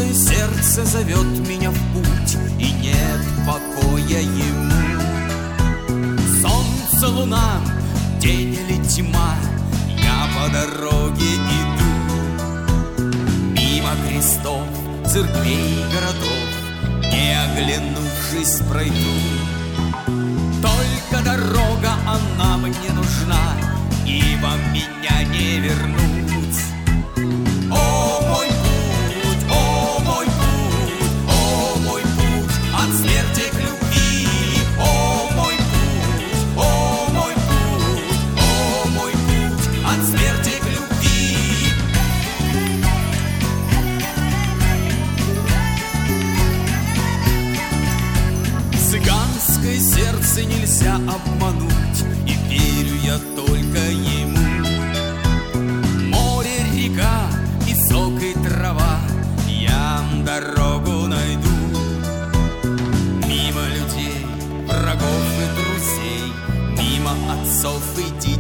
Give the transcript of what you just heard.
Цыганское сердце зовет меня в путь, и нет покоя ему. Солнце, луна, день или тьма, я по дороге иду. Мимо крестов, церквей, городов, не оглянувшись пройду. Только дорога, она мне нужна, ибо меня не вернуть. О, мой путь, о, мой путь, о, мой путь от смерти к любви. О, мой путь, о, мой путь, о, мой путь от смерти к любви. Цыганское сердце нельзя обмануть, и верю я только ему. Море, река и сок и трава, я дорогу найду. Мимо людей, врагов и друзей, мимо отцов и детей.